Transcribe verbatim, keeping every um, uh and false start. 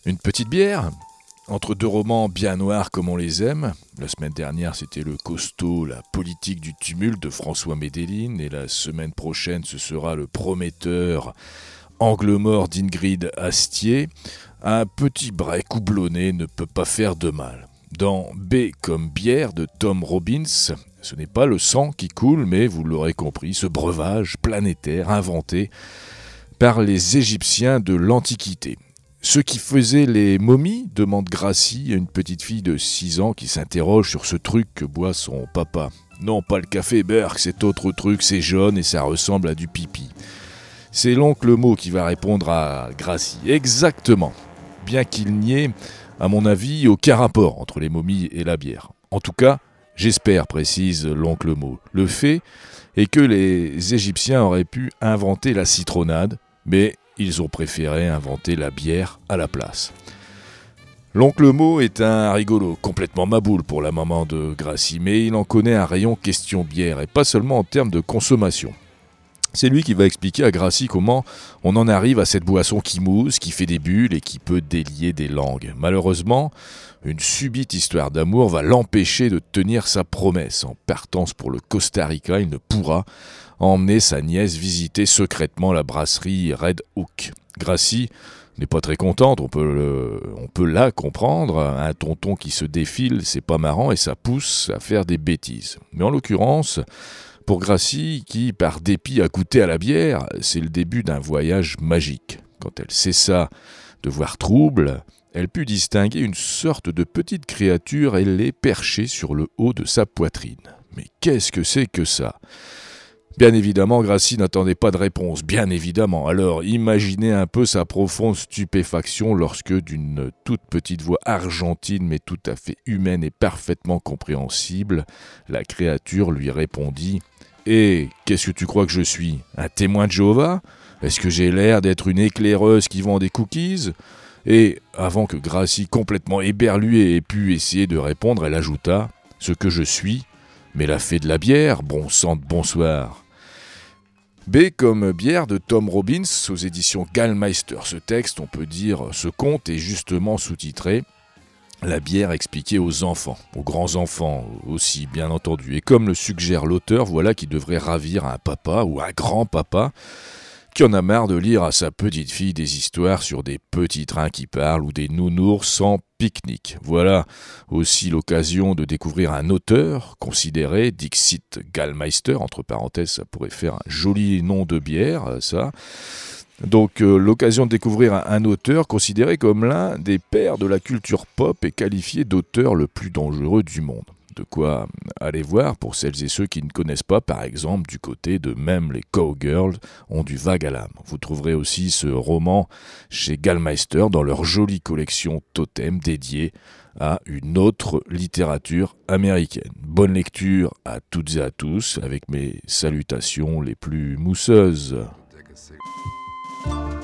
Une petite bière ? Entre deux romans bien noirs comme on les aime. La semaine dernière, c'était le costaud, la politique du tumulte de François Medellin. Et la semaine prochaine, ce sera le prometteur Angle mort d'Ingrid Astier. Un petit break houblonné ne peut pas faire de mal. Dans B comme bière de Tom Robbins, ce n'est pas le sang qui coule, mais vous l'aurez compris, ce breuvage planétaire inventé par les Égyptiens de l'Antiquité. Ceux qui faisaient les momies, demande Gracie à une petite fille de six ans qui s'interroge sur ce truc que boit son papa. Non, pas le café Berk, cet autre truc, c'est jaune et ça ressemble à du pipi. C'est l'oncle Mo qui va répondre à Gracie. Exactement. Bien qu'il n'y ait, à mon avis, aucun rapport entre les momies et la bière. En tout cas, j'espère, précise l'oncle Mo. Le fait est que les Égyptiens auraient pu inventer la citronnade, mais ils ont préféré inventer la bière à la place. L'oncle Mo est un rigolo, complètement maboule pour la maman de Gracie, mais il en connaît un rayon question bière, et pas seulement en termes de consommation. C'est lui qui va expliquer à Gracie comment on en arrive à cette boisson qui mousse, qui fait des bulles et qui peut délier des langues. Malheureusement, une subite histoire d'amour va l'empêcher de tenir sa promesse. En partance pour le Costa Rica, il ne pourra emmener sa nièce visiter secrètement la brasserie Red Hook. Gracie n'est pas très contente, on peut, le, on peut la comprendre. Un tonton qui se défile, c'est pas marrant et ça pousse à faire des bêtises. Mais en l'occurrence, pour Gracie, qui par dépit a goûté à la bière, c'est le début d'un voyage magique. Quand elle cessa de voir trouble, elle put distinguer une sorte de petite créature ailée perchée sur le haut de sa poitrine. Mais qu'est-ce que c'est que ça ? Bien évidemment, Gracie n'attendait pas de réponse, bien évidemment. Alors, imaginez un peu sa profonde stupéfaction lorsque, d'une toute petite voix argentine, mais tout à fait humaine et parfaitement compréhensible, la créature lui répondit « Eh, qu'est-ce que tu crois que je suis ? Un témoin de Jéhovah ? Est-ce que j'ai l'air d'être une éclaireuse qui vend des cookies ?» Et, avant que Gracie, complètement éberluée, ait pu essayer de répondre, elle ajouta « Ce que je suis, mais la fée de la bière, bon sang de bonsoir !» B comme bière de Tom Robbins aux éditions Gallmeister. Ce texte, on peut dire, ce conte est justement sous-titré « La bière expliquée aux enfants », aux grands-enfants aussi, bien entendu. Et comme le suggère l'auteur, voilà qui devrait ravir un papa ou un grand-papa qui en a marre de lire à sa petite fille des histoires sur des petits trains qui parlent ou des nounours sans pique-nique. Voilà aussi l'occasion de découvrir un auteur considéré, Dixit Gallmeister, entre parenthèses, ça pourrait faire un joli nom de bière, ça. Donc euh, l'occasion de découvrir un, un auteur considéré comme l'un des pères de la culture pop et qualifié d'auteur le plus dangereux du monde. De quoi aller voir pour celles et ceux qui ne connaissent pas, par exemple, du côté de Même les Cowgirls ont du vague à l'âme. Vous trouverez aussi ce roman chez Gallmeister dans leur jolie collection Totem dédiée à une autre littérature américaine. Bonne lecture à toutes et à tous, avec mes salutations les plus mousseuses.